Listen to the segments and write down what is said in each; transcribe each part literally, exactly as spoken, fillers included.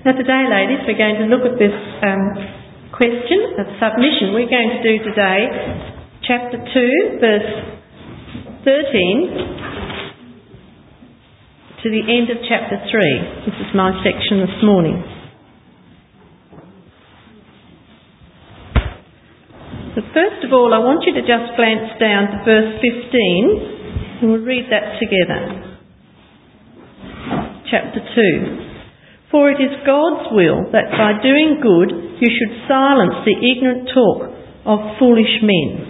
Now today, ladies, we're going to look at this um, question of submission. We're going to do today chapter two, verse thirteen to the end of chapter three. This is my section this morning. But first of all, I want you to just glance down to verse fifteen, and we'll read that together. Chapter two. For it is God's will that by doing good you should silence the ignorant talk of foolish men.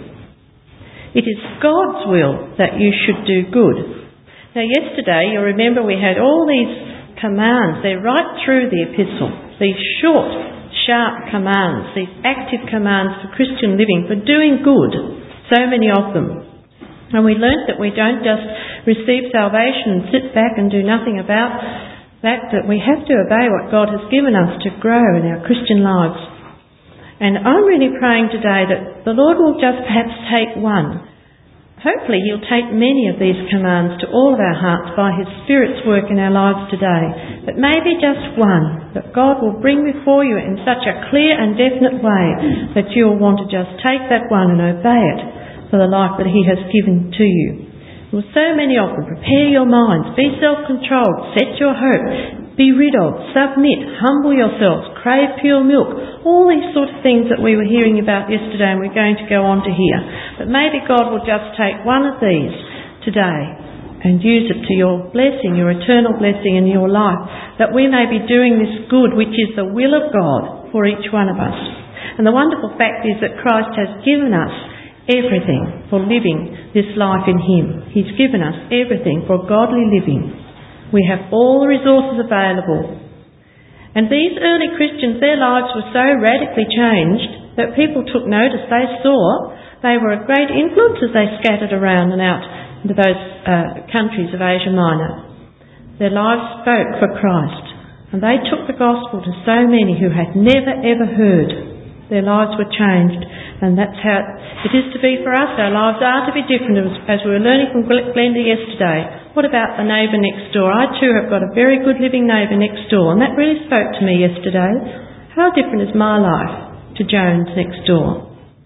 It is God's will that you should do good. Now yesterday, you'll remember we had all these commands. They're right through the epistle. These short, sharp commands, these active commands for Christian living, for doing good. So many of them. And we learnt that we don't just receive salvation and sit back and do nothing about that, that we have to obey what God has given us to grow in our Christian lives. And I'm really praying today that the Lord will just perhaps take one. Hopefully He'll take many of these commands to all of our hearts by His Spirit's work in our lives today. But maybe just one that God will bring before you in such a clear and definite way that you'll want to just take that one and obey it for the life that He has given to you. Well, so many of them. Prepare your minds. Be self-controlled. Set your hope. Be rid of. Submit. Humble yourselves. Crave pure milk. All these sort of things that we were hearing about yesterday and we're going to go on to hear. But maybe God will just take one of these today and use it to your blessing, your eternal blessing in your life. That we may be doing this good, which is the will of God for each one of us. And the wonderful fact is that Christ has given us everything for living this life in Him. He's given us everything for godly living. We have all the resources available. And these early Christians, their lives were so radically changed that people took notice. They saw they were a great influence as they scattered around and out into those uh, countries of Asia Minor. Their lives spoke for Christ, and they took the gospel to so many who had never ever heard. Their lives were changed, and that's how it is to be for us. Our lives are to be different, as we were learning from Glenda yesterday. What about the neighbour next door? I too have got a very good living neighbour next door, and that really spoke to me yesterday. How different is my life to Joan's next door?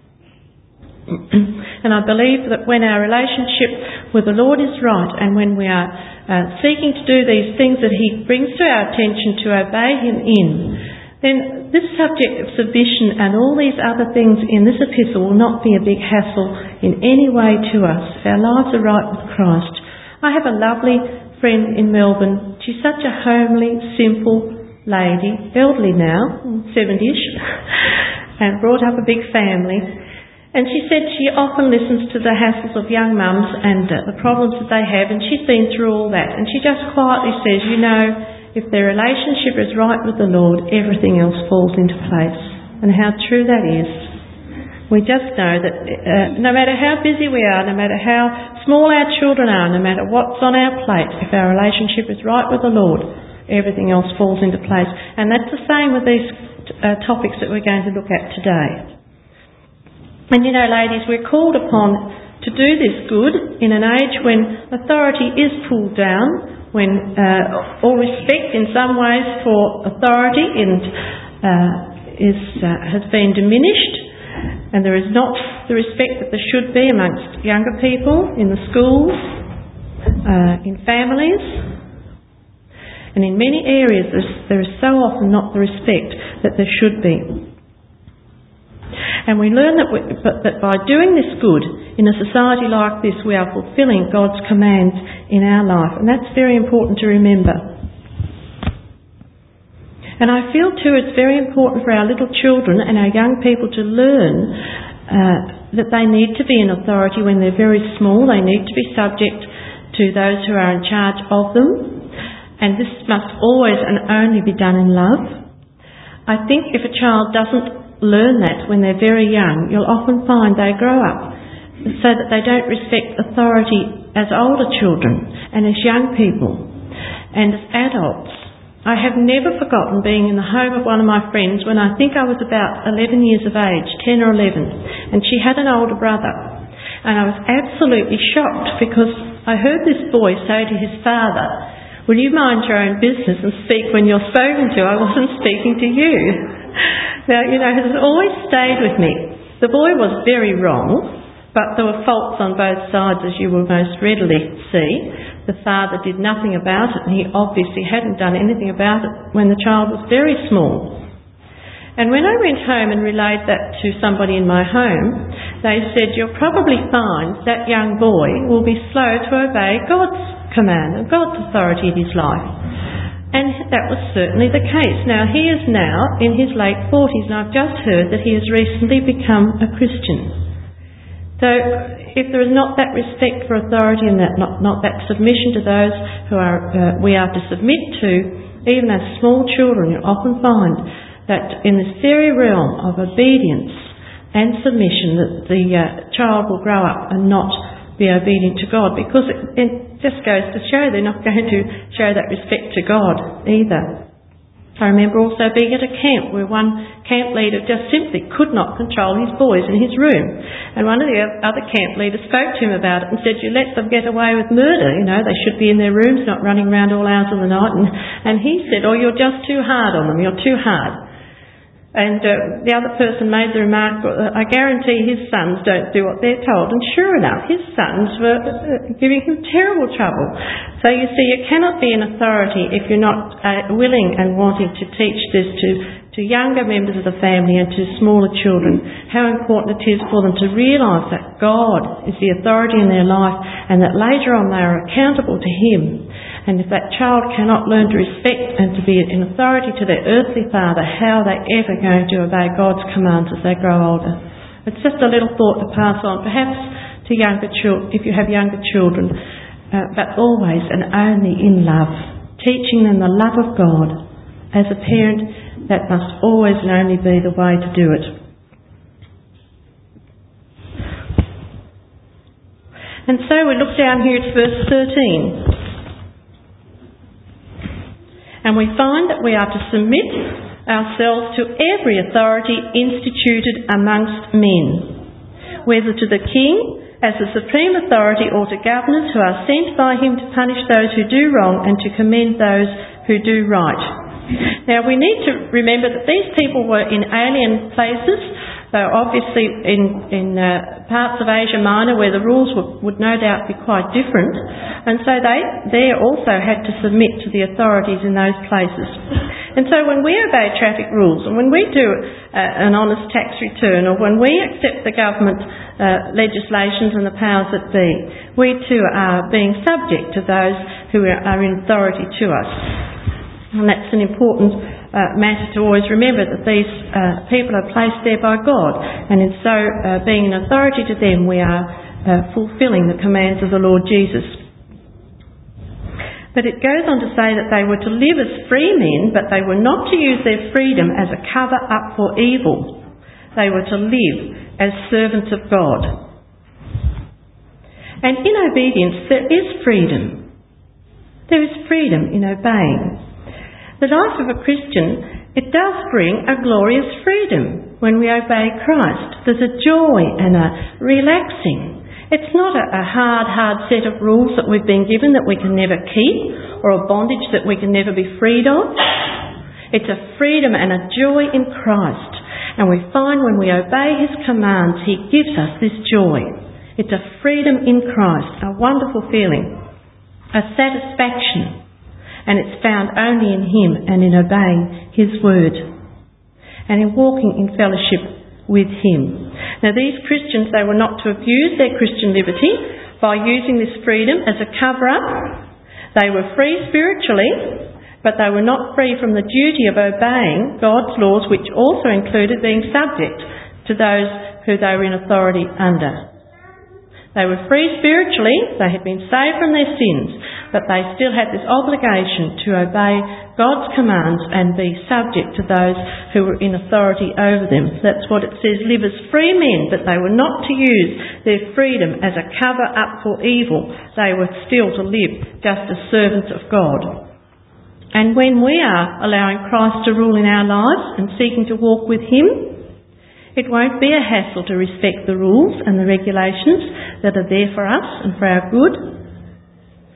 And I believe that when our relationship with the Lord is right, and when we are uh, seeking to do these things that He brings to our attention to obey Him in, then this subject of submission and all these other things in this epistle will not be a big hassle in any way to us. Our lives are right with Christ. I have a lovely friend in Melbourne. She's such a homely, simple lady, elderly now, seventy-ish, and brought up a big family. And she said she often listens to the hassles of young mums and uh, the problems that they have, and she's been through all that. And she just quietly says, you know, if their relationship is right with the Lord, everything else falls into place. And how true that is. We just know that uh, no matter how busy we are, no matter how small our children are, no matter what's on our plate, if our relationship is right with the Lord, everything else falls into place. And that's the same with these uh, topics that we're going to look at today. And you know, ladies, we're called upon to do this good in an age when authority is pulled down, when uh, all respect in some ways for authority and, uh, is, uh, has been diminished, and there is not the respect that there should be amongst younger people in the schools, uh, in families, and in many areas there is so often not the respect that there should be. And we learn that, we, but, that by doing this good in a society like this, we are fulfilling God's commands in our life. And that's very important to remember. And I feel too it's very important for our little children and our young people to learn uh, that they need to be in authority when they're very small. They need to be subject to those who are in charge of them. And this must always and only be done in love. I think if a child doesn't learn that when they're very young, you'll often find they grow up so that they don't respect authority as older children and as young people and as adults. I have never forgotten being in the home of one of my friends when I think I was about eleven years of age, ten or eleven, and she had an older brother. And I was absolutely shocked because I heard this boy say to his father, Will you mind your own business and speak when you're spoken to? I wasn't speaking to you. Now, you know, it has always stayed with me. The boy was very wrong, but there were faults on both sides, as you will most readily see. The father did nothing about it, and he obviously hadn't done anything about it when the child was very small. And when I went home and relayed that to somebody in my home, they said, you'll probably find that young boy will be slow to obey God's command and God's authority in his life. And that was certainly the case. Now, he is now in his late forties, and I've just heard that he has recently become a Christian. So if there is not that respect for authority and that not, not that submission to those who are uh, we are to submit to, even as small children, you often find that in this very realm of obedience and submission that the uh, child will grow up and not be obedient to God, because it, it just goes to show they're not going to show that respect to God either. I remember also being at a camp where one camp leader just simply could not control his boys in his room. And one of the other camp leaders spoke to him about it and said, you let them get away with murder, you know, they should be in their rooms, not running around all hours of the night. And, and he said, oh, you're just too hard on them, you're too hard. And uh, the other person made the remark, I guarantee his sons don't do what they're told. And sure enough, his sons were uh, giving him terrible trouble. So you see, you cannot be an authority if you're not uh, willing and wanting to teach this to, to younger members of the family and to smaller children, how important it is for them to realise that God is the authority in their life and that later on they are accountable to Him. And if that child cannot learn to respect and to be an authority to their earthly father, how are they ever going to obey God's commands as they grow older? It's just a little thought to pass on, perhaps to younger children, if you have younger children, uh, but always and only in love, teaching them the love of God. As a parent, that must always and only be the way to do it. And so we look down here at verse thirteen. And we find that we are to submit ourselves to every authority instituted amongst men, whether to the king as the supreme authority or to governors who are sent by him to punish those who do wrong and to commend those who do right. Now we need to remember that these people were in alien places. They were obviously in, in uh, parts of Asia Minor where the rules would, would no doubt be quite different, and so they there also had to submit to the authorities in those places. And so when we obey traffic rules, and when we do uh, an honest tax return, or when we accept the government uh, legislations and the powers that be, we too are being subject to those who are, are in authority to us. And that's an important Uh, matter to always remember, that these uh, people are placed there by God, and in so uh, being an authority to them, we are uh, fulfilling the commands of the Lord Jesus. But it goes on to say that they were to live as free men, but they were not to use their freedom as a cover up for evil. They were to live as servants of God. And in obedience there is freedom. There is freedom in obeying. The life of a Christian, it does bring a glorious freedom when we obey Christ. There's a joy and a relaxing. It's not a, a hard, hard set of rules that we've been given that we can never keep, or a bondage that we can never be freed of. It's a freedom and a joy in Christ. And we find when we obey His commands, He gives us this joy. It's a freedom in Christ, a wonderful feeling, a satisfaction. And it's found only in Him and in obeying His word and in walking in fellowship with Him. Now these Christians, they were not to abuse their Christian liberty by using this freedom as a cover-up. They were free spiritually, but they were not free from the duty of obeying God's laws, which also included being subject to those who they were in authority under. They were free spiritually, they had been saved from their sins, but they still had this obligation to obey God's commands and be subject to those who were in authority over them. That's what it says, live as free men, but they were not to use their freedom as a cover up for evil. They were still to live just as servants of God. And when we are allowing Christ to rule in our lives and seeking to walk with Him, it won't be a hassle to respect the rules and the regulations that are there for us and for our good.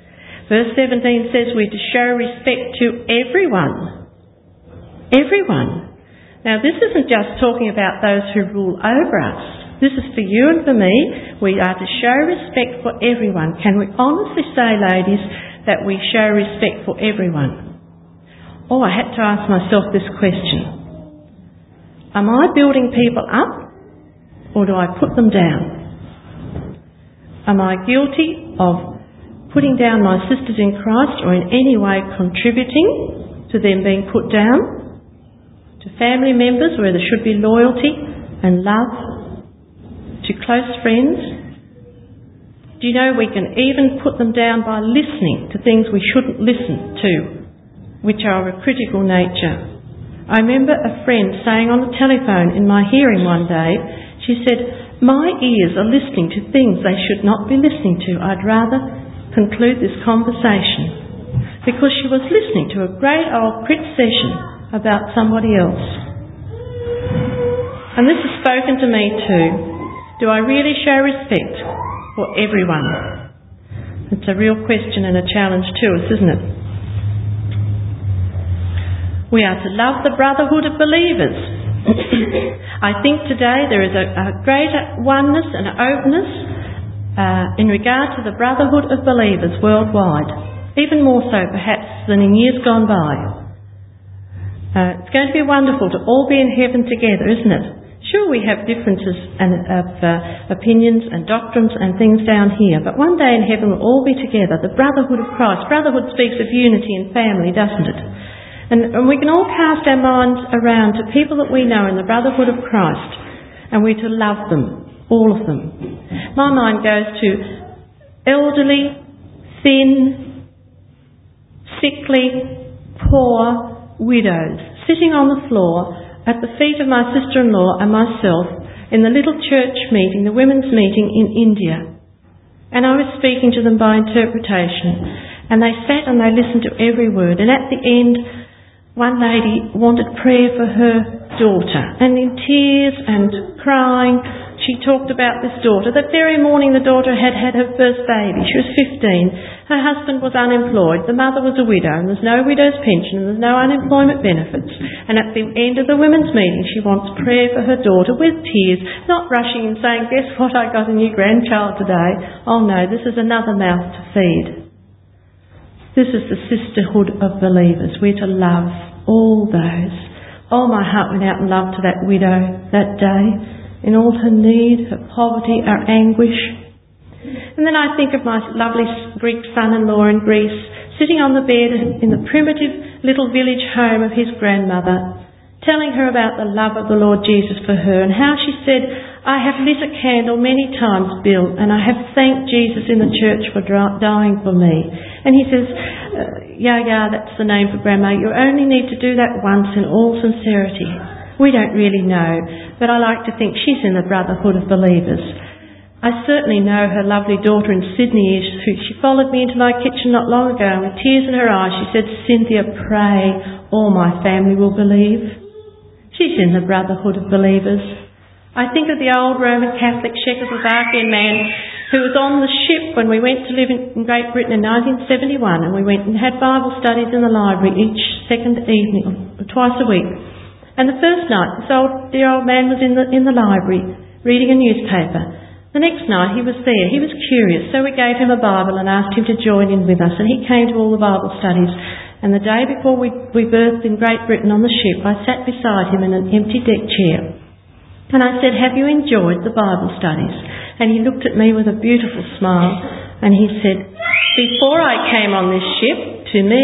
Verse seventeen says we're to show respect to everyone. Everyone. Now this isn't just talking about those who rule over us. This is for you and for me. We are to show respect for everyone. Can we honestly say, ladies, that we show respect for everyone? Oh, I had to ask myself this question. Am I building people up or do I put them down? Am I guilty of putting down my sisters in Christ or in any way contributing to them being put down? To family members where there should be loyalty and love, to close friends. Do you know we can even put them down by listening to things we shouldn't listen to, which are of a critical nature. I remember a friend saying on the telephone in my hearing one day, she said, my ears are listening to things they should not be listening to. I'd rather conclude this conversation, because she was listening to a great old crit session about somebody else. And this has spoken to me too. Do I really show respect for everyone? It's a real question and a challenge to us, isn't it? We are to love the brotherhood of believers. I think today there is a, a greater oneness and openness uh, in regard to the brotherhood of believers worldwide, even more so perhaps than in years gone by. Uh, it's going to be wonderful to all be in heaven together, isn't it? Sure, we have differences and, of uh, opinions and doctrines and things down here, but one day in heaven we'll all be together. The brotherhood of Christ. Brotherhood speaks of unity and family, doesn't it? And, and we can all cast our minds around to people that we know in the brotherhood of Christ, and we're to love them, all of them. My mind goes to elderly, thin, sickly, poor widows sitting on the floor at the feet of my sister-in-law and myself in the little church meeting, the women's meeting in India. And I was speaking to them by interpretation, and they sat and they listened to every word. And at the end, one lady wanted prayer for her daughter, and in tears and crying, she talked about this daughter. That very morning the daughter had had her first baby. She was fifteen. Her husband was unemployed. The mother was a widow, and there's no widow's pension, and there's no unemployment benefits. And at the end of the women's meeting, she wants prayer for her daughter with tears, not rushing and saying, guess what, I got a new grandchild today. Oh no, this is another mouth to feed. This is the sisterhood of believers. We're to love all those. Oh, my heart went out in love to that widow that day, in all her need, her poverty, her anguish. And then I think of my lovely Greek son-in-law in Greece, sitting on the bed in the primitive little village home of his grandmother, telling her about the love of the Lord Jesus for her, and how she said, I have lit a candle many times, Bill, and I have thanked Jesus in the church for dying for me. And he says, yeah, yeah, that's the name for Grandma. You only need to do that once in all sincerity. We don't really know, but I like to think she's in the brotherhood of believers. I certainly know her lovely daughter in Sydney is, who she followed me into my kitchen not long ago, and with tears in her eyes she said, Cynthia, pray, all my family will believe. She's in the brotherhood of believers. I think of the old Roman Catholic Czechoslovakian man who was on the ship when we went to live in Great Britain in nineteen seventy-one, and we went and had Bible studies in the library each second evening, or twice a week. And the first night, this old, dear old man was in the, in the library reading a newspaper. The next night he was there. He was curious, so we gave him a Bible and asked him to join in with us, and he came to all the Bible studies. And the day before we, we berthed in Great Britain on the ship, I sat beside him in an empty deck chair. And I said, have you enjoyed the Bible studies? And he looked at me with a beautiful smile, and he said, before I came on this ship, to me,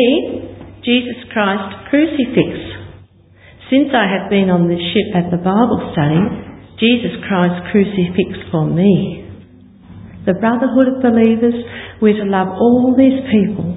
Jesus Christ crucifix. Since I have been on this ship at the Bible study, Jesus Christ crucifix for me. The brotherhood of believers, we're to love all these people.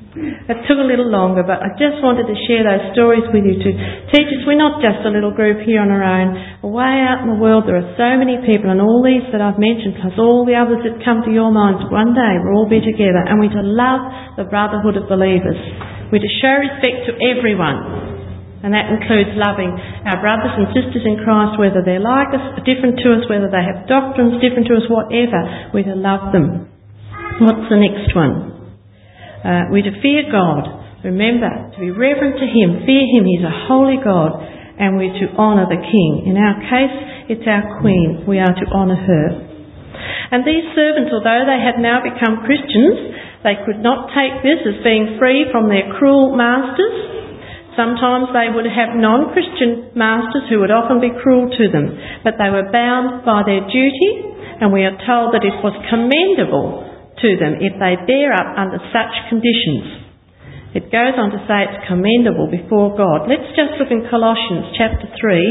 It took a little longer, but I just wanted to share those stories with you to teach us we're not just a little group here on our own. Way out in the world there are so many people, and all these that I've mentioned, plus all the others that come to your minds, one day we'll all be together, and we're to love the brotherhood of believers. We're to show respect to everyone. And that includes loving our brothers and sisters in Christ, whether they're like us, different to us, whether they have doctrines different to us, whatever. We're to love them. What's the next one? uh, we're to fear God. Remember, to be reverent to Him, fear Him, He's a holy God, and we're to honour the King. In our case, it's our Queen. We are to honour her. And these servants, although they had now become Christians, they could not take this as being free from their cruel masters. Sometimes they would have non-Christian masters who would often be cruel to them, but they were bound by their duty, and we are told that it was commendable to them if they bear up under such conditions. It goes on to say it's commendable before God. Let's just look in Colossians chapter three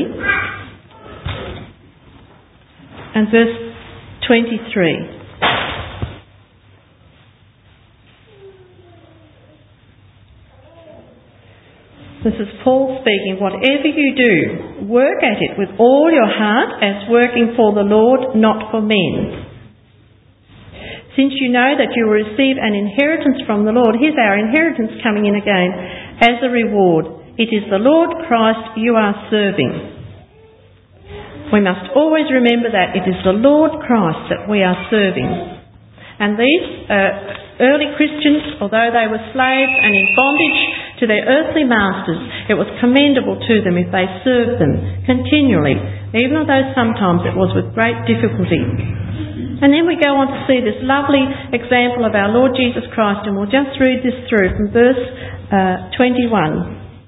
and verse twenty-three. This is Paul speaking. Whatever you do, work at it with all your heart as working for the Lord, not for men. Since you know that you will receive an inheritance from the Lord, here's our inheritance coming in again, as a reward. It is the Lord Christ you are serving. We must always remember that it is the Lord Christ that we are serving. And these uh, early Christians, although they were slaves and in bondage to their earthly masters, it was commendable to them if they served them continually, even although sometimes it was with great difficulty. And then we go on to see this lovely example of our Lord Jesus Christ, and we'll just read this through from verse uh, twenty-one.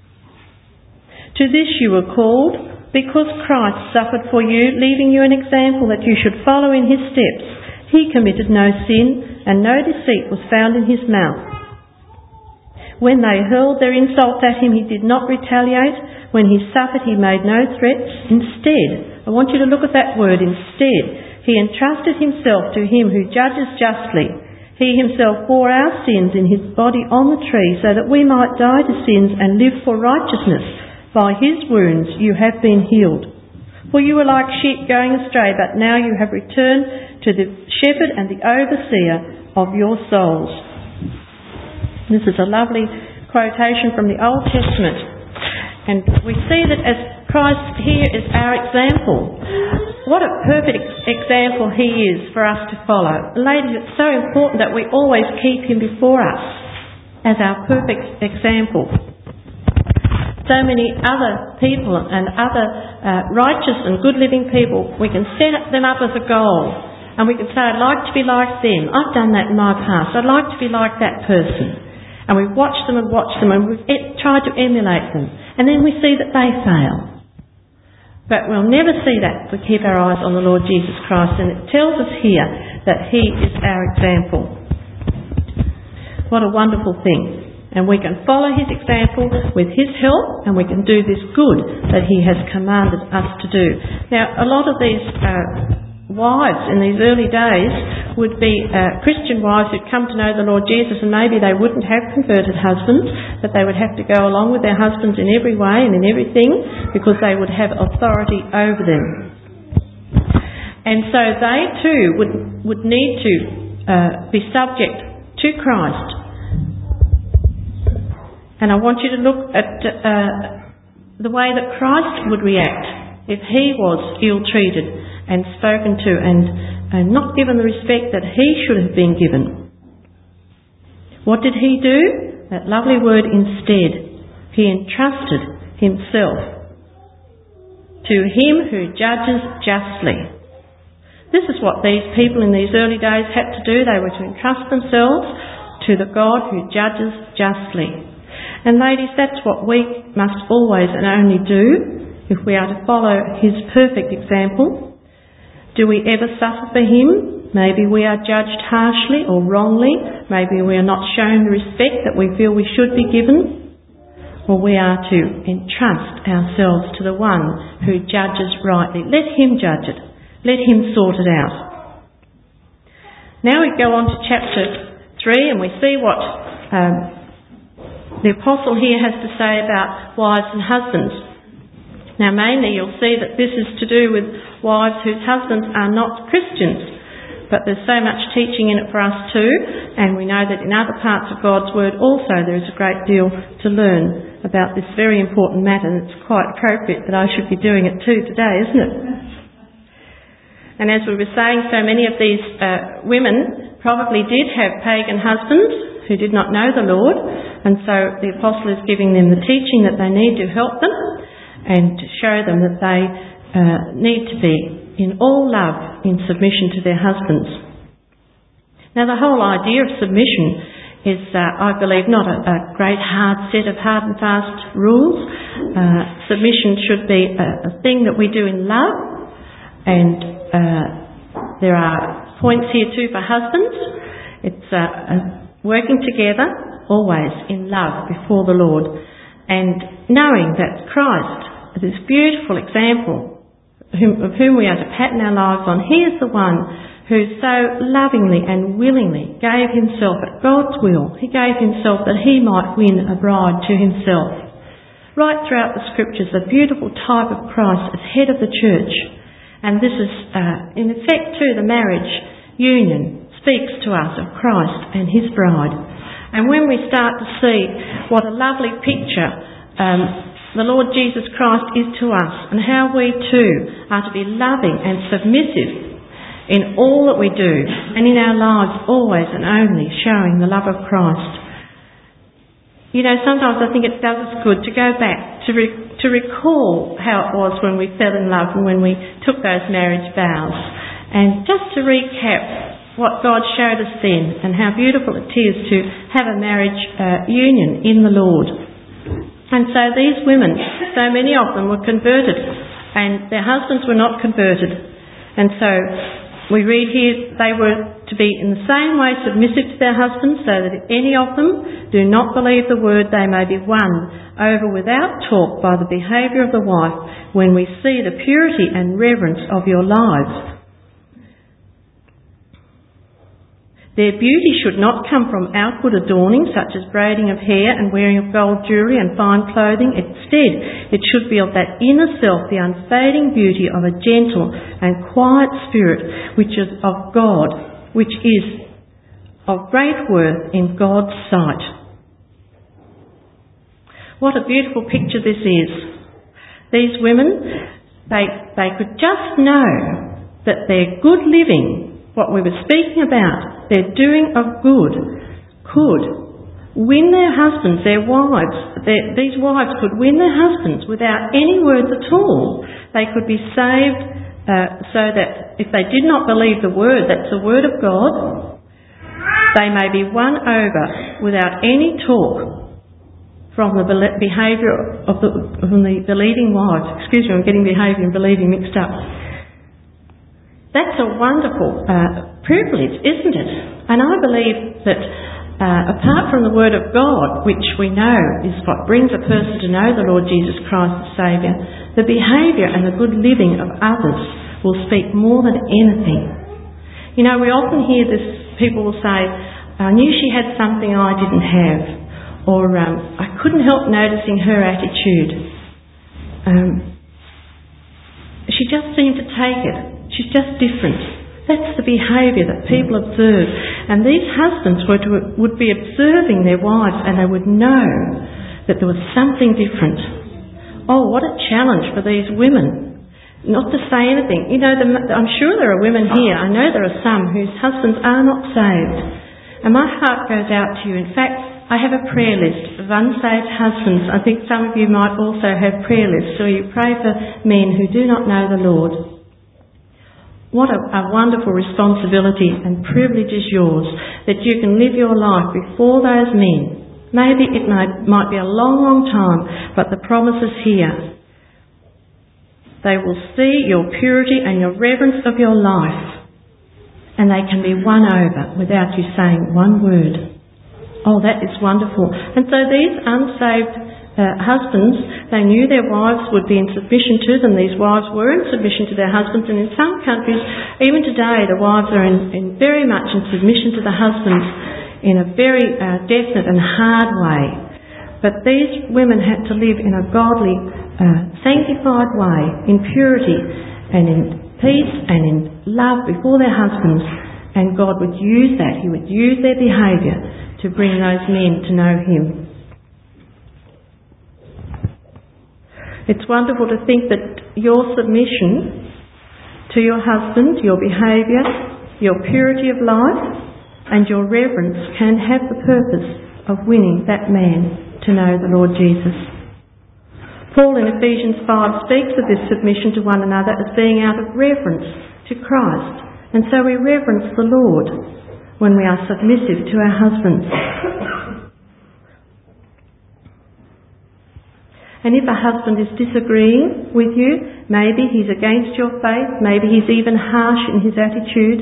To this you were called, because Christ suffered for you, leaving you an example that you should follow in his steps. He committed no sin, and no deceit was found in his mouth. When they hurled their insults at him, he did not retaliate. When he suffered, he made no threats. Instead, I want you to look at that word, instead. He entrusted himself to him who judges justly. He himself bore our sins in his body on the tree, so that we might die to sins and live for righteousness. By his wounds you have been healed. For you were like sheep going astray, but now you have returned to the shepherd and the overseer of your souls. This is a lovely quotation from the Old Testament. And we see that as Christ here is our example. What a perfect example he is for us to follow. Ladies, it's so important that we always keep him before us as our perfect example. So many other people and other uh, righteous and good living people, we can set them up as a goal. And we can say, I'd like to be like them. I've done that in my past. I'd like to be like that person. And we've watched them and watched them and we've tried to emulate them. And then we see that they fail. But we'll never see that if we keep our eyes on the Lord Jesus Christ. And it tells us here that he is our example. What a wonderful thing. And we can follow his example with his help, and we can do this good that he has commanded us to do. Now, a lot of these uh, wives in these early days would be uh, Christian wives who'd come to know the Lord Jesus, and maybe they wouldn't have converted husbands, but they would have to go along with their husbands in every way and in everything because they would have authority over them. And so they too would, would need to uh, be subject to Christ. And I want you to look at uh, the way that Christ would react if he was ill-treated and spoken to and, and not given the respect that he should have been given. What did he do? That lovely word, instead. He entrusted himself to him who judges justly. This is what these people in these early days had to do. They were to entrust themselves to the God who judges justly. And ladies, that's what we must always and only do if we are to follow his perfect example. Do we ever suffer for him? Maybe we are judged harshly or wrongly. Maybe we are not shown the respect that we feel we should be given. Well, we are to entrust ourselves to the one who judges rightly. Let him judge it. Let him sort it out. Now we go on to chapter three and we see what um, the apostle here has to say about wives and husbands. Now mainly you'll see that this is to do with wives whose husbands are not Christians, but there's so much teaching in it for us too, and we know that in other parts of God's Word also there is a great deal to learn about this very important matter, and it's quite appropriate that I should be doing it too today, isn't it? And as we were saying, so many of these uh, women probably did have pagan husbands, who did not know the Lord, and so the apostle is giving them the teaching that they need to help them and to show them that they uh, need to be in all love in submission to their husbands. Now, the whole idea of submission is, uh, I believe, not a, a great hard set of hard and fast rules. Uh, submission should be a, a thing that we do in love, and uh, there are points here too for husbands. It's uh, uh, working together always in love before the Lord, and knowing that Christ, this beautiful example whom, of whom we are to pattern our lives on, he is the one who so lovingly and willingly gave himself at God's will. He gave himself that he might win a bride to himself. Right throughout the scriptures, a beautiful type of Christ as head of the church. And this is, uh, in effect too, the marriage union speaks to us of Christ and his bride. And when we start to see what a lovely picture um, the Lord Jesus Christ is to us, and how we too are to be loving and submissive in all that we do, and in our lives always and only showing the love of Christ. You know, sometimes I think it does us good to go back to re- to recall how it was when we fell in love and when we took those marriage vows, and just to recap what God showed us then and how beautiful it is to have a marriage uh, union in the Lord. And so these women, so many of them were converted, and their husbands were not converted, and so we read here they were to be in the same way submissive to their husbands, so that if any of them do not believe the word, they may be won over without talk by the behaviour of the wife, when we see the purity and reverence of your lives. Their beauty should not come from outward adorning, such as braiding of hair and wearing of gold jewellery and fine clothing. Instead, it should be of that inner self, the unfading beauty of a gentle and quiet spirit, which is of God, which is of great worth in God's sight. What a beautiful picture this is. These women, they, they could just know that their good living, what we were speaking about, their doing of good, could win their husbands, their wives. Their, these wives could win their husbands without any words at all. They could be saved uh, so that if they did not believe the word, that's the word of God, they may be won over without any talk from the behaviour of the, from the believing wives. Excuse me, I'm getting behaviour and believing mixed up. That's a wonderful uh, privilege, isn't it? And I believe that uh, apart from the Word of God, which we know is what brings a person to know the Lord Jesus Christ as Saviour, the behaviour and the good living of others will speak more than anything. You know, we often hear this, people will say, I knew she had something I didn't have, or um, I couldn't help noticing her attitude. Um, she just seemed to take it. She's just different. That's the behaviour that people observe. And these husbands were to, would be observing their wives, and they would know that there was something different. Oh, what a challenge for these women. Not to say anything. You know, the, I'm sure there are women here, I know there are some whose husbands are not saved. And my heart goes out to you. In fact, I have a prayer list of unsaved husbands. I think some of you might also have prayer lists, so you pray for men who do not know the Lord. What a, a wonderful responsibility and privilege is yours, that you can live your life before those men. Maybe it might, might be a long, long time, but the promise is here. They will see your purity and your reverence of your life, and they can be won over without you saying one word. Oh, that is wonderful. And so these unsaved Uh, husbands, they knew their wives would be in submission to them. These wives were in submission to their husbands, and in some countries, even today, the wives are in, in very much in submission to the husbands in a very uh, definite and hard way. But these women had to live in a godly, uh, sanctified way, in purity and in peace and in love before their husbands, and God would use that. He would use their behaviour to bring those men to know Him. It's wonderful to think that your submission to your husband, your behaviour, your purity of life, and your reverence can have the purpose of winning that man to know the Lord Jesus. Paul in Ephesians five speaks of this submission to one another as being out of reverence to Christ, and so we reverence the Lord when we are submissive to our husbands. And if a husband is disagreeing with you, maybe he's against your faith, maybe he's even harsh in his attitude,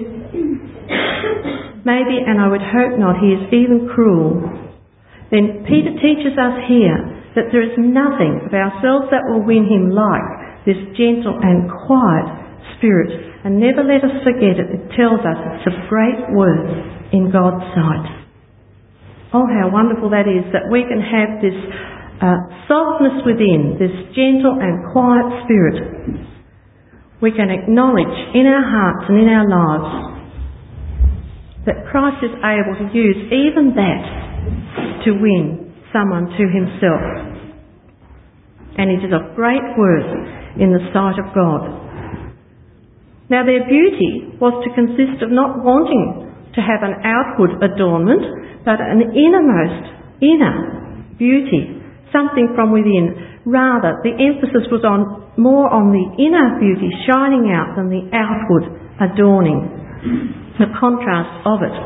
maybe, and I would hope not, he is even cruel, then Peter teaches us here that there is nothing of ourselves that will win him like this gentle and quiet spirit. And never let us forget it, it tells us it's of great worth in God's sight. Oh, how wonderful that is, that we can have this Uh, softness within, this gentle and quiet spirit. We can acknowledge in our hearts and in our lives that Christ is able to use even that to win someone to himself. And it is of great worth in the sight of God. Now their beauty was to consist of not wanting to have an outward adornment, but an innermost, inner beauty. Something from within. Rather, the emphasis was on more on the inner beauty shining out than the outward adorning, the contrast of it.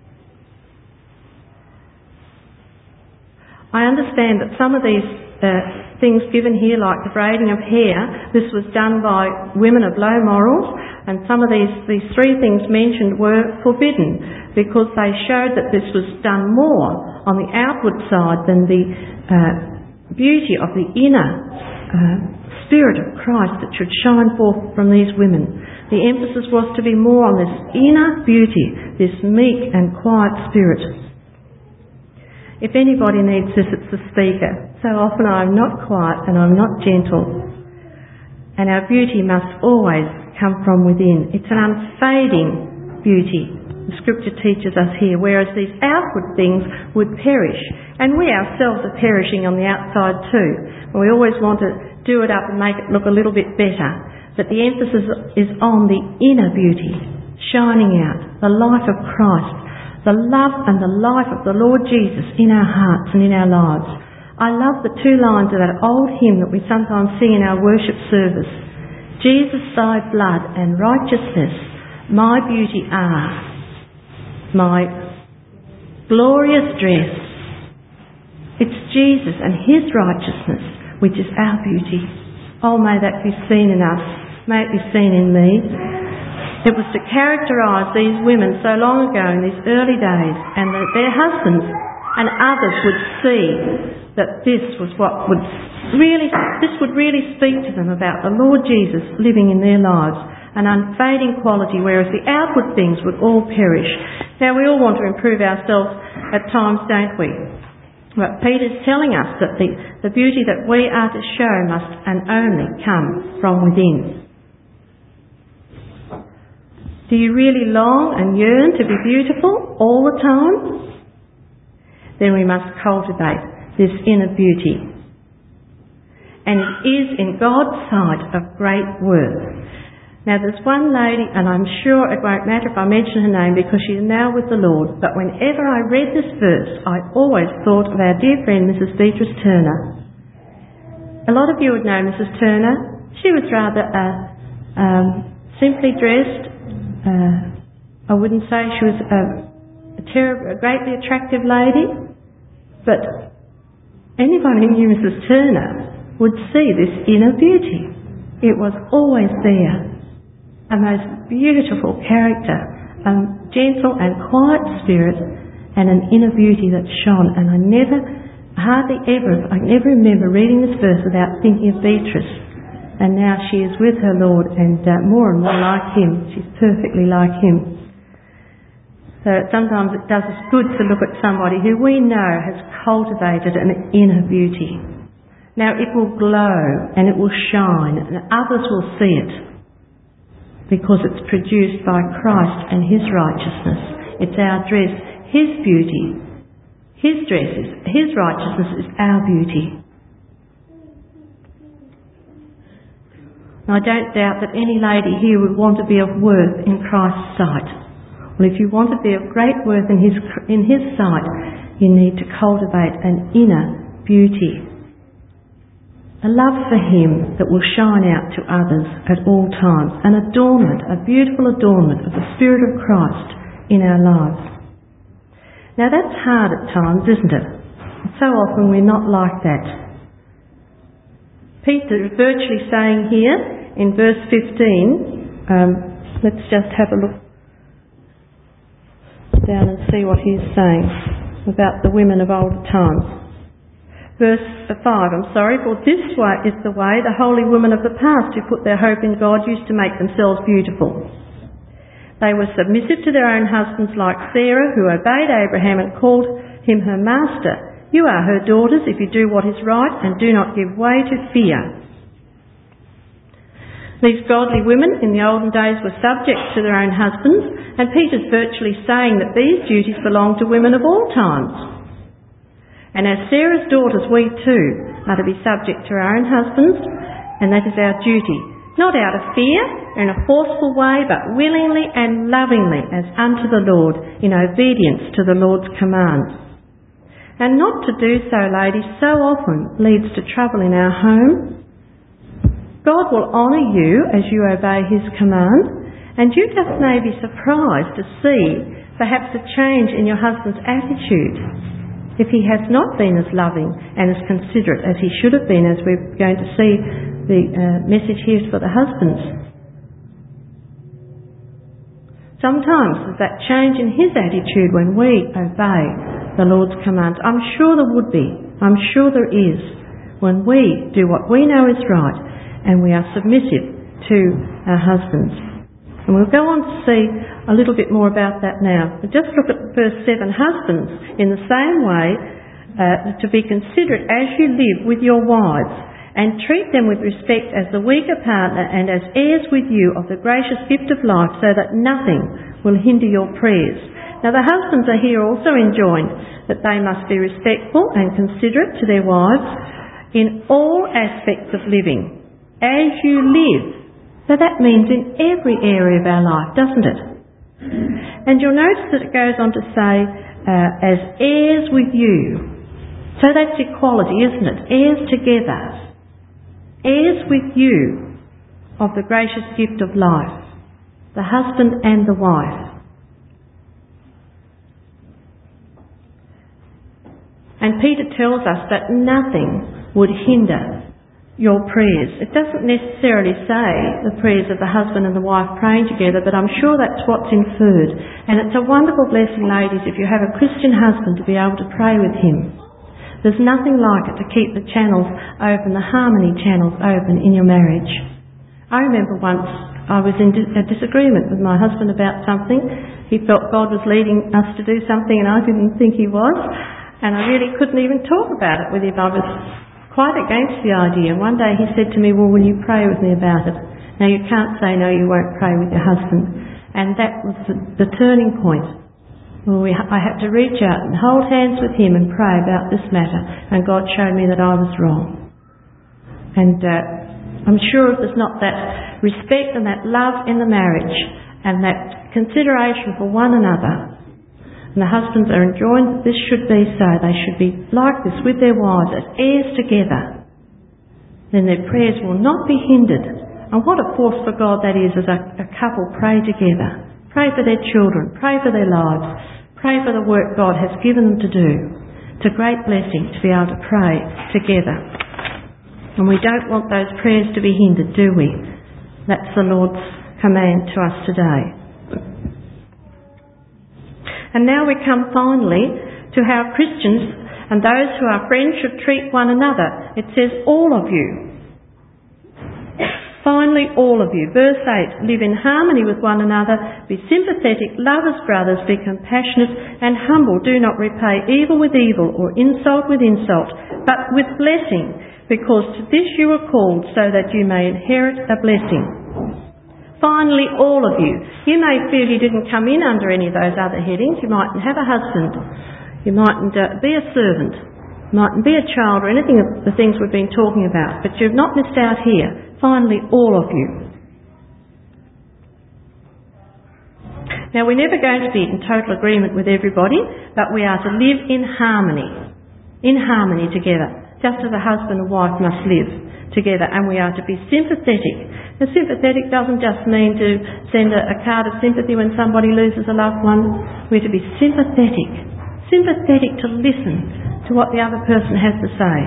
I understand that some of these uh, things given here, like the braiding of hair, this was done by women of low morals, and some of these, these three things mentioned were forbidden because they showed that this was done more on the outward side than the uh, beauty of the inner uh, spirit of Christ that should shine forth from these women. The emphasis was to be more on this inner beauty, this meek and quiet spirit. If anybody needs this, it's the speaker. So often I'm not quiet and I'm not gentle. And our beauty must always come from within. It's an unfading beauty, the scripture teaches us here, whereas these outward things would perish. And we ourselves are perishing on the outside too. And we always want to do it up and make it look a little bit better. But the emphasis is on the inner beauty, shining out, the light of Christ, the love and the life of the Lord Jesus in our hearts and in our lives. I love the two lines of that old hymn that we sometimes sing in our worship service. Jesus, thy blood and righteousness, my beauty are. My glorious dress. It's Jesus and his righteousness which is our beauty. Oh, may that be seen in us. May it be seen in me. It was to characterise these women so long ago in these early days, and that their husbands and others would see that this was what would really, this would really speak to them about the Lord Jesus living in their lives. An unfading quality, whereas the outward things would all perish. Now, we all want to improve ourselves at times, don't we? But Peter's telling us that the, the beauty that we are to show must and only come from within. Do you really long and yearn to be beautiful all the time? Then we must cultivate this inner beauty. And it is in God's sight of great worth. Now there's one lady, and I'm sure it won't matter if I mention her name because she's now with the Lord, but whenever I read this verse, I always thought of our dear friend Missus Beatrice Turner. A lot of you would know Missus Turner. She was rather uh, um, simply dressed. Uh, I wouldn't say she was a, a, terrible, a greatly attractive lady, but anyone who knew Missus Turner would see this inner beauty. It was always there. A most beautiful character, a gentle and quiet spirit, and an inner beauty that shone. And I never, hardly ever, I never remember reading this verse without thinking of Beatrice. And now she is with her Lord and uh, more and more like him. She's perfectly like him. So sometimes it does us good to look at somebody who we know has cultivated an inner beauty. Now it will glow and it will shine and others will see it, because it's produced by Christ and his righteousness. It's our dress, his beauty. His dress is, his righteousness is our beauty. I don't doubt that any lady here would want to be of worth in Christ's sight. Well, if you want to be of great worth in his, in his sight, you need to cultivate an inner beauty. A love for him that will shine out to others at all times. An adornment, a beautiful adornment of the Spirit of Christ in our lives. Now that's hard at times, isn't it? So often we're not like that. Peter is virtually saying here in verse fifteen, um, let's just have a look down and see what he's saying about the women of old times. Verse five, I'm sorry, for this way is the way the holy women of the past who put their hope in God used to make themselves beautiful. They were submissive to their own husbands like Sarah, who obeyed Abraham and called him her master. You are her daughters if you do what is right and do not give way to fear. These godly women in the olden days were subject to their own husbands, and Peter's virtually saying that these duties belong to women of all times. And as Sarah's daughters, we too are to be subject to our own husbands, and that is our duty, not out of fear or in a forceful way, but willingly and lovingly as unto the Lord, in obedience to the Lord's command. And not to do so, ladies, so often leads to trouble in our home. God will honour you as you obey his command, and you just may be surprised to see perhaps a change in your husband's attitude if he has not been as loving and as considerate as he should have been, as we're going to see the uh, message here for the husbands. Sometimes there's that change in his attitude when we obey the Lord's commands. I'm sure there would be. I'm sure there is. When we do what we know is right and we are submissive to our husbands. And we'll go on to see a little bit more about that now. But just look at verse seven. Husbands, in the same way, uh, to be considerate as you live with your wives, and treat them with respect as the weaker partner and as heirs with you of the gracious gift of life, so that nothing will hinder your prayers. Now the husbands are here also enjoined that they must be respectful and considerate to their wives in all aspects of living, as you live. So that means in every area of our life, doesn't it? And you'll notice that it goes on to say, uh, as heirs with you. So that's equality, isn't it? Heirs together. Heirs with you of the gracious gift of life. The husband and the wife. And Peter tells us that nothing would hinder your prayers. It doesn't necessarily say the prayers of the husband and the wife praying together, but I'm sure that's what's inferred. And it's a wonderful blessing, ladies, if you have a Christian husband to be able to pray with him. There's nothing like it to keep the channels open, the harmony channels open in your marriage. I remember once I was in a disagreement with my husband about something. He felt God was leading us to do something and I didn't think he was. And I really couldn't even talk about it with him. I was quite against the idea. One day he said to me, well, will you pray with me about it? Now you can't say no, you won't pray with your husband. And that was the, the turning point. Well, we, I had to reach out and hold hands with him and pray about this matter, and God showed me that I was wrong. And uh, I'm sure if there's not that respect and that love in the marriage and that consideration for one another, and the husbands are enjoined that this should be so. They should be like this with their wives as heirs together. Then their prayers will not be hindered. And what a force for God that is as a, a couple pray together. Pray for their children. Pray for their lives. Pray for the work God has given them to do. It's a great blessing to be able to pray together. And we don't want those prayers to be hindered, do we? That's the Lord's command to us today. And now we come finally to how Christians and those who are friends should treat one another. It says all of you. Finally, all of you. Verse eight, live in harmony with one another, be sympathetic, love as brothers, be compassionate and humble. Do not repay evil with evil or insult with insult, but with blessing, because to this you are called, so that you may inherit a blessing. Finally, all of you. You may feel you didn't come in under any of those other headings. You mightn't have a husband. You mightn't uh, be a servant. You mightn't be a child or anything of the things we've been talking about. But you've not missed out here. Finally, all of you. Now, we're never going to be in total agreement with everybody, but we are to live in harmony, in harmony together, just as a husband and wife must live together, and we are to be sympathetic. Now, sympathetic doesn't just mean to send a, a card of sympathy when somebody loses a loved one. We're to be sympathetic, sympathetic to listen to what the other person has to say,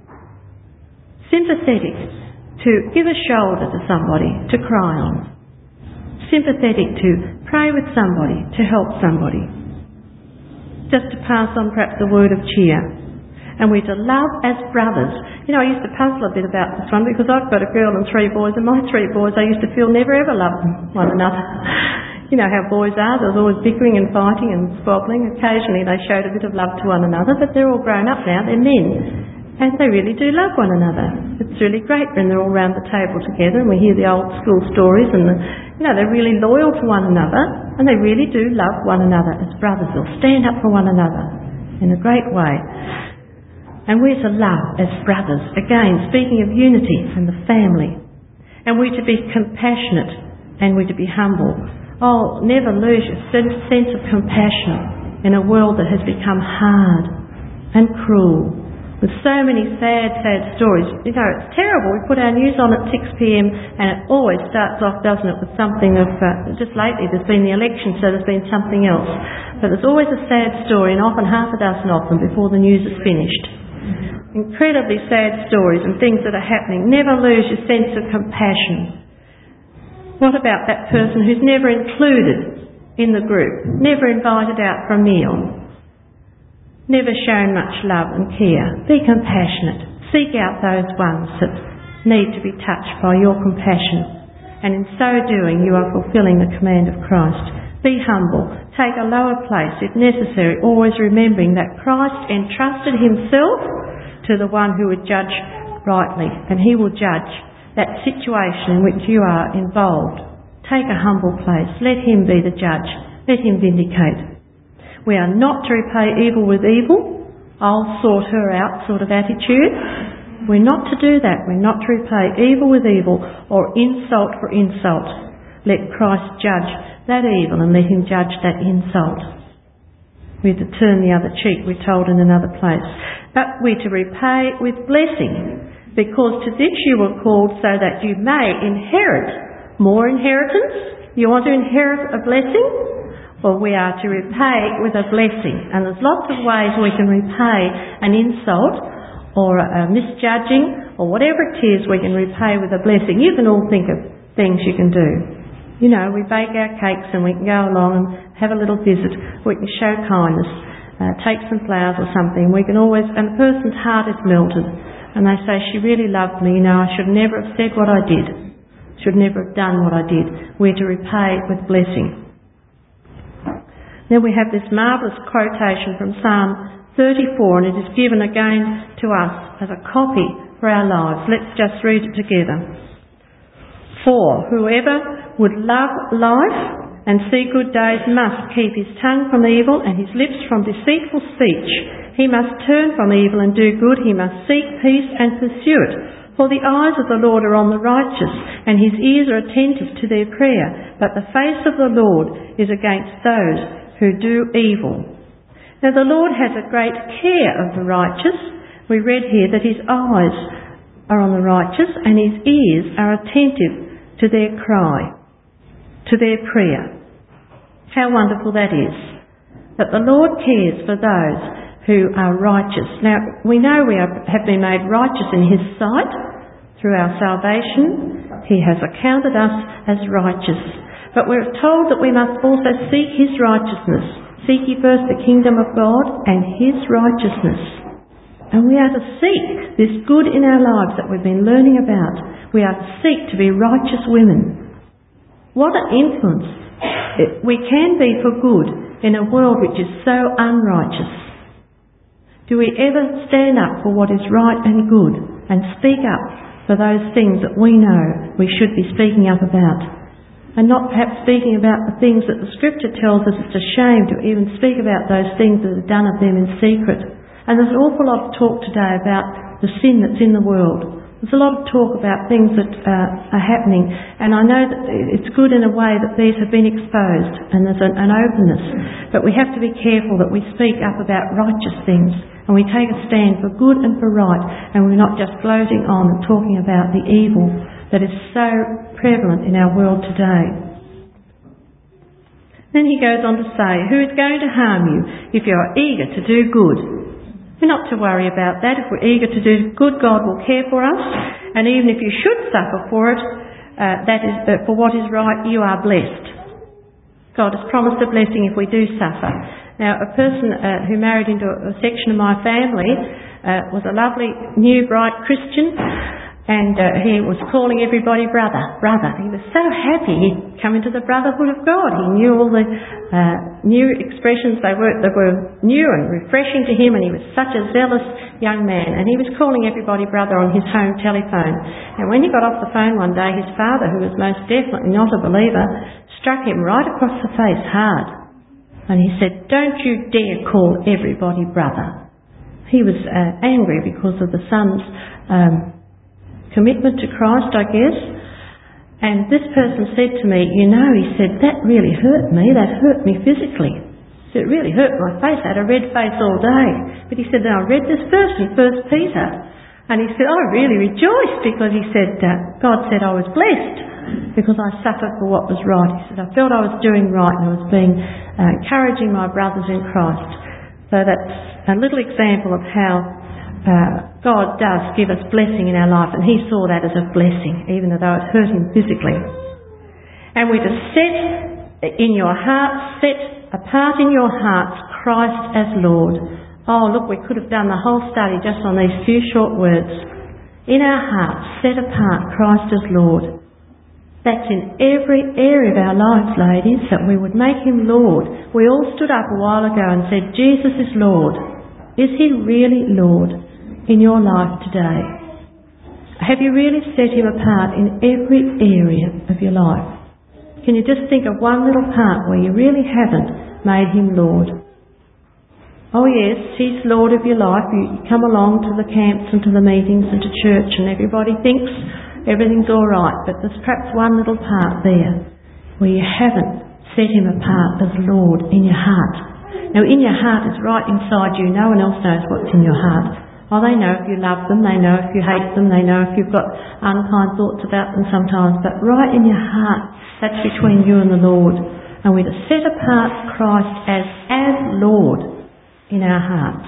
sympathetic to give a shoulder to somebody to cry on, sympathetic to pray with somebody, to help somebody, just to pass on perhaps a word of cheer. And we're to love as brothers. You know, I used to puzzle a bit about this one because I've got a girl and three boys, and my three boys I used to feel never ever loved one another. You know how boys are, there's always bickering and fighting and squabbling. Occasionally they showed a bit of love to one another, but they're all grown up now, they're men. And they really do love one another. It's really great when they're all round the table together and we hear the old school stories, and the, you know, they're really loyal to one another and they really do love one another as brothers. They'll stand up for one another in a great way. And we're to love as brothers. Again, speaking of unity and the family. And we're to be compassionate and we're to be humble. Oh, never lose your sense of compassion in a world that has become hard and cruel, with so many sad, sad stories. You know, it's terrible. We put our news on at six p m and it always starts off, doesn't it, with something of, uh, just lately there's been the election, so there's been something else. But there's always a sad story, and often half a dozen of them before the news is finished. Incredibly sad stories and things that are happening. Never lose your sense of compassion. What about that person who's never included in the group, never invited out for a meal, never shown much love and care? Be compassionate. Seek out those ones that need to be touched by your compassion. And in so doing, you are fulfilling the command of Christ. Be humble. Take a lower place if necessary, always remembering that Christ entrusted himself to the one who would judge rightly, and he will judge that situation in which you are involved. Take a humble place. Let him be the judge. Let him vindicate. We are not to repay evil with evil, I'll sort her out sort of attitude. We're not to do that. We're not to repay evil with evil or insult for insult. Let Christ judge that evil and let him judge that insult. We're to turn the other cheek, we're told in another place. But we're to repay with blessing, because to this you were called, so that you may inherit more inheritance. You want to inherit a blessing? Well, we are to repay with a blessing. And there's lots of ways we can repay an insult or a misjudging or whatever it is, we can repay with a blessing. You can all think of things you can do. You know, we bake our cakes and we can go along and have a little visit. We can show kindness, uh, take some flowers or something. We can always, and the person's heart is melted and they say, she really loved me, you know, I should never have said what I did. Should never have done what I did. We're to repay with blessing. Then we have this marvellous quotation from Psalm thirty-four, and it is given again to us as a copy for our lives. Let's just read it together. For whoever would love life and see good days must keep his tongue from evil and his lips from deceitful speech. He must turn from evil and do good. He must seek peace and pursue it. For the eyes of the Lord are on the righteous, and his ears are attentive to their prayer. But the face of the Lord is against those who do evil. Now the Lord has a great care of the righteous. We read here that his eyes are on the righteous and his ears are attentive to their cry, to their prayer. How wonderful that is, that the Lord cares for those who are righteous. Now, we know we are, have been made righteous in his sight through our salvation. He has accounted us as righteous. But we're told that we must also seek his righteousness. Seek ye first the kingdom of God and his righteousness. And we are to seek this good in our lives that we've been learning about. We are to seek to be righteous women. What an influence we can be for good in a world which is so unrighteous. Do we ever stand up for what is right and good and speak up for those things that we know we should be speaking up about? And not perhaps speaking about the things that the Scripture tells us it's a shame to even speak about those things that are done of them in secret. And there's an awful lot of talk today about the sin that's in the world, There's a lot of talk about things that uh, are happening, and I know that it's good in a way that these have been exposed and there's an, an openness, but we have to be careful that we speak up about righteous things and we take a stand for good and for right, and we're not just gloating on and talking about the evil that is so prevalent in our world today. Then he goes on to say, who is going to harm you if you are eager to do good? We're not to worry about that. If we're eager to do good, God will care for us. And even if you should suffer for it, uh, that is uh, for what is right, you are blessed. God has promised a blessing if we do suffer. Now, a person uh, who married into a, a section of my family uh, was a lovely, new, bright Christian. And uh, he was calling everybody brother, brother. He was so happy he'd come into the brotherhood of God. He knew all the uh, new expressions. They were, they were new and refreshing to him, and he was such a zealous young man. And he was calling everybody brother on his home telephone. And when he got off the phone one day, his father, who was most definitely not a believer, struck him right across the face hard. And he said, don't you dare call everybody brother. He was uh, angry because of the son's um, commitment to Christ, I guess. And this person said to me, you know, he said, that really hurt me. That hurt me physically. It really hurt my face. I had a red face all day. But he said, then I read this verse in First Peter. And he said, I really rejoiced because he said, uh, God said I was blessed because I suffered for what was right. He said, I felt I was doing right and I was being, uh, encouraging my brothers in Christ. So that's a little example of how Uh, God does give us blessing in our life, and he saw that as a blessing, even though it hurt him physically. And we're to set in your hearts, set apart in your hearts Christ as Lord. Oh, look, we could have done the whole study just on these few short words. In our hearts, set apart Christ as Lord. That's in every area of our lives, ladies, that we would make him Lord. We all stood up a while ago and said, Jesus is Lord. Is he really Lord in your life today? Have you really set him apart in every area of your life? Can you just think of one little part where you really haven't made him Lord? Oh yes, he's Lord of your life. You come along to the camps and to the meetings and to church and everybody thinks everything's all right, but there's perhaps one little part there where you haven't set him apart as Lord in your heart. Now in your heart is right inside you. No one else knows what's in your heart. Oh, they know if you love them, they know if you hate them, they know if you've got unkind thoughts about them sometimes, but right in your heart, that's between you and the Lord. And we're to set apart Christ as, as Lord in our hearts.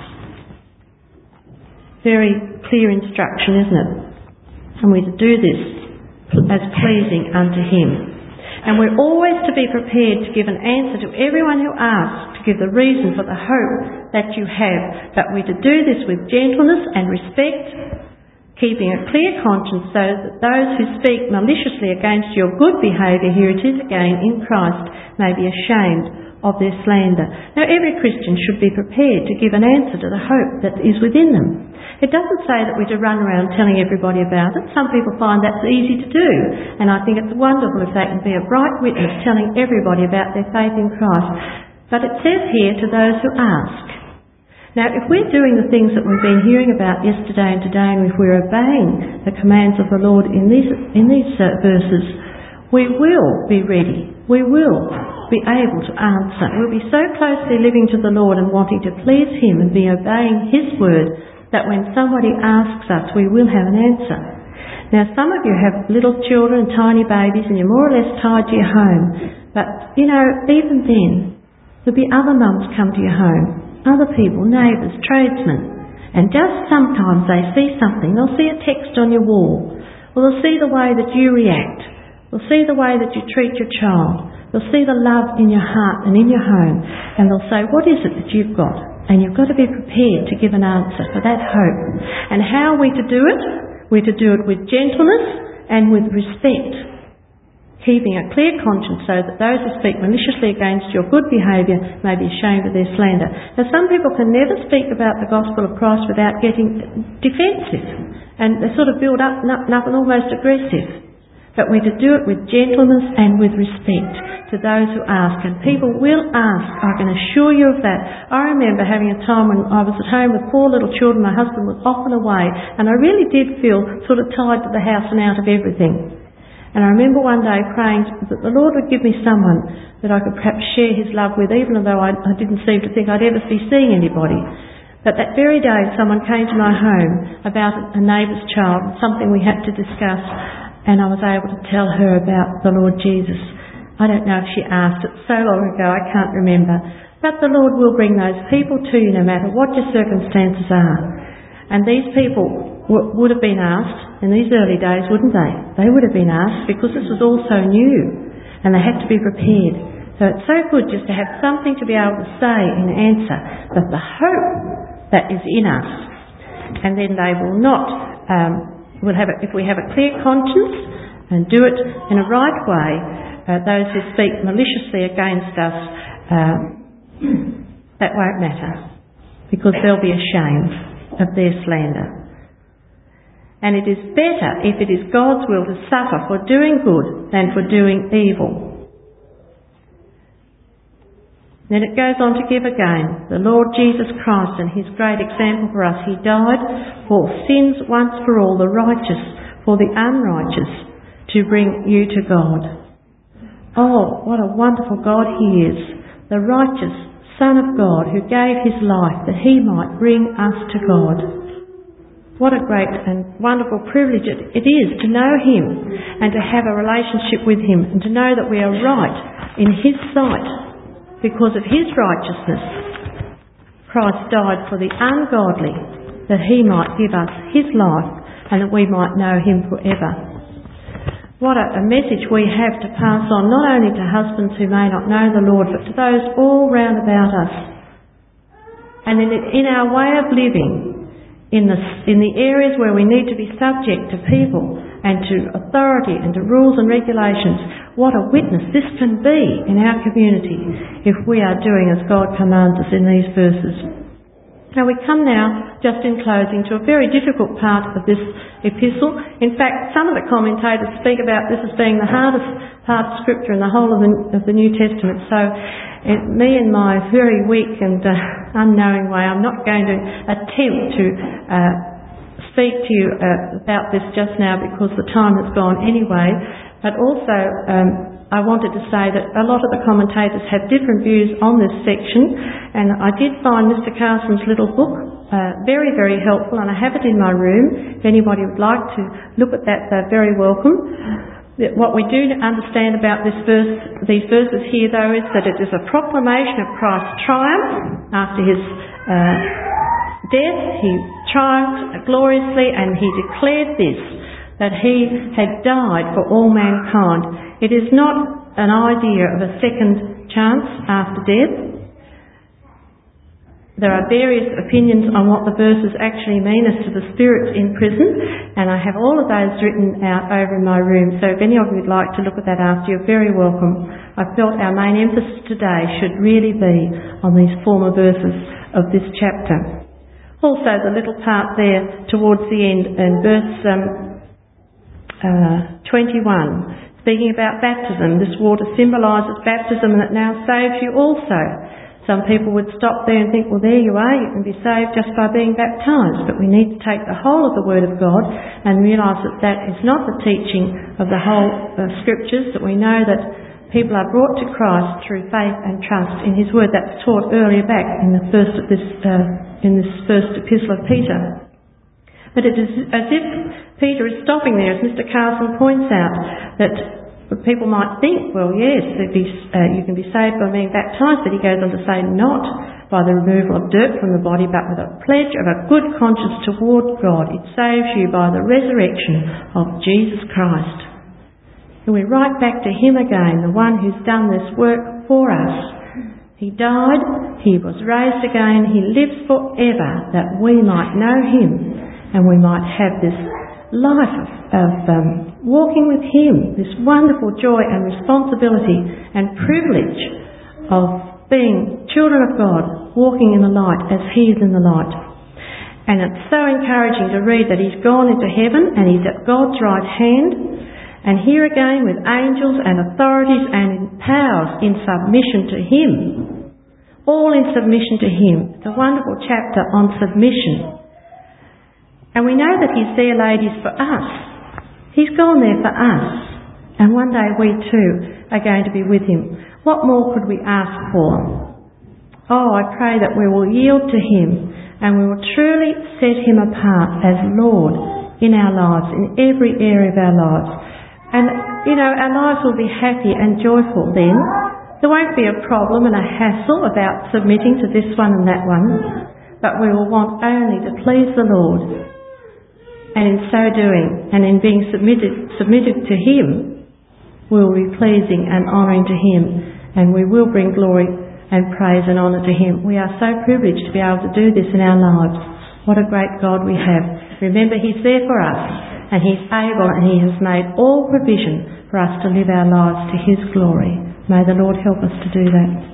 Very clear instruction, isn't it? And we're to do this as pleasing unto him. And we're always to be prepared to give an answer to everyone who asks, to give the reason for the hope that you have. But we're to do this with gentleness and respect, keeping a clear conscience so that those who speak maliciously against your good behaviour, here it is again, in Christ, may be ashamed of their slander. Now every Christian should be prepared to give an answer to the hope that is within them. It doesn't say that we're to run around telling everybody about it. Some people find that's easy to do, and I think it's wonderful if they can be a bright witness telling everybody about their faith in Christ. But it says here, to those who ask. Now, if we're doing the things that we've been hearing about yesterday and today, and if we're obeying the commands of the Lord in these, in these uh, verses, we will be ready. We will be able to answer. We'll be so closely living to the Lord and wanting to please him and be obeying his word that when somebody asks us, we will have an answer. Now, some of you have little children, tiny babies, and you're more or less tied to your home. But, you know, even then, there'll be other mums come to your home, other people, neighbours, tradesmen, and just sometimes they see something. They'll see a text on your wall, or they'll see the way that you react. They'll see the way that you treat your child. They'll see the love in your heart and in your home, and they'll say, what is it that you've got? And you've got to be prepared to give an answer for that hope. And how are we to do it? We're to do it with gentleness and with respect, keeping a clear conscience so that those who speak maliciously against your good behaviour may be ashamed of their slander. Now, some people can never speak about the gospel of Christ without getting defensive, and they sort of build up and up and, up and almost aggressive. But we're to do it with gentleness and with respect, to to those who ask, and people will ask, I can assure you of that. I remember having a time when I was at home with four little children, my husband was often away, and I really did feel sort of tied to the house and out of everything. And I remember one day praying that the Lord would give me someone that I could perhaps share his love with, even though I, I didn't seem to think I'd ever be seeing anybody. But that very day someone came to my home about a neighbour's child, something we had to discuss, and I was able to tell her about the Lord Jesus. I don't know if she asked it so long ago, I can't remember. But the Lord will bring those people to you no matter what your circumstances are. And these people w- would have been asked in these early days, wouldn't they? They would have been asked because this was all so new and they had to be prepared. So it's so good just to have something to be able to say in answer, that the hope that is in us. And then they will not, um, will have it, if we have a clear conscience and do it in a right way, Uh, those who speak maliciously against us, uh, that won't matter, because they'll be ashamed of their slander. And it is better, if it is God's will, to suffer for doing good than for doing evil. Then it goes on to give again, the Lord Jesus Christ and his great example for us. He died for sins once for all, the righteous for the unrighteous, to bring you to God. Oh, what a wonderful God he is, the righteous Son of God who gave his life that he might bring us to God. What a great and wonderful privilege it is to know him and to have a relationship with him and to know that we are right in his sight because of his righteousness. Christ died for the ungodly that he might give us his life and that we might know him forever. What a, a message we have to pass on, not only to husbands who may not know the Lord, but to those all round about us. And in, in our way of living, in the, in the areas where we need to be subject to people and to authority and to rules and regulations, what a witness this can be in our community if we are doing as God commands us in these verses. Now we come now, just in closing, to a very difficult part of this epistle. In fact, some of the commentators speak about this as being the hardest part of Scripture in the whole of the, of the New Testament. So it, me in my very weak and uh, unknowing way, I'm not going to attempt to uh, speak to you uh, about this just now because the time has gone anyway. But also, um, I wanted to say that a lot of the commentators have different views on this section, and I did find Mister Carson's little book uh, very, very helpful, and I have it in my room. If anybody would like to look at that, they're very welcome. What we do understand about this verse, these verses here, though, is that it is a proclamation of Christ's triumph after his uh, death. He triumphed gloriously, and he declared this, that he had died for all mankind. It is not an idea of a second chance after death. There are various opinions on what the verses actually mean as to the spirits in prison, and I have all of those written out over in my room, so if any of you would like to look at that after, you're very welcome. I felt our main emphasis today should really be on these former verses of this chapter. Also, the little part there towards the end in verse um, uh, twenty-one, speaking about baptism. This water symbolises baptism and it now saves you also. Some people would stop there and think, well, there you are, you can be saved just by being baptised. But we need to take the whole of the Word of God and realise that that is not the teaching of the whole uh, Scriptures, that we know that people are brought to Christ through faith and trust in his Word. That's taught earlier back in the first of this, uh, in this first epistle of Peter. But it is as if Peter is stopping there, as Mister Carson points out, that people might think, well, yes, be, uh, you can be saved by being baptised, but he goes on to say, not by the removal of dirt from the body, but with a pledge of a good conscience toward God. It saves you by the resurrection of Jesus Christ. And we're right back to him again, the one who's done this work for us. He died, he was raised again, he lives forever, that we might know him and we might have this life of, of um, walking with him, this wonderful joy and responsibility and privilege of being children of God, walking in the light as he is in the light. And it's so encouraging to read that he's gone into heaven and he's at God's right hand, And here again with angels and authorities and in powers in submission to him. All in submission to him. It's a wonderful chapter on submission. And we know that he's there, ladies, for us. He's gone there for us. And one day we too are going to be with him. What more could we ask for? Oh, I pray that we will yield to him and we will truly set him apart as Lord in our lives, in every area of our lives. And, you know, our lives will be happy and joyful then. There won't be a problem and a hassle about submitting to this one and that one, but we will want only to please the Lord. And in so doing, and in being submitted, submitted to him, we will be pleasing and honouring to him, and we will bring glory and praise and honour to him. We are so privileged to be able to do this in our lives. What a great God we have. Remember, he's there for us, and he's able, and he has made all provision for us to live our lives to his glory. May the Lord help us to do that.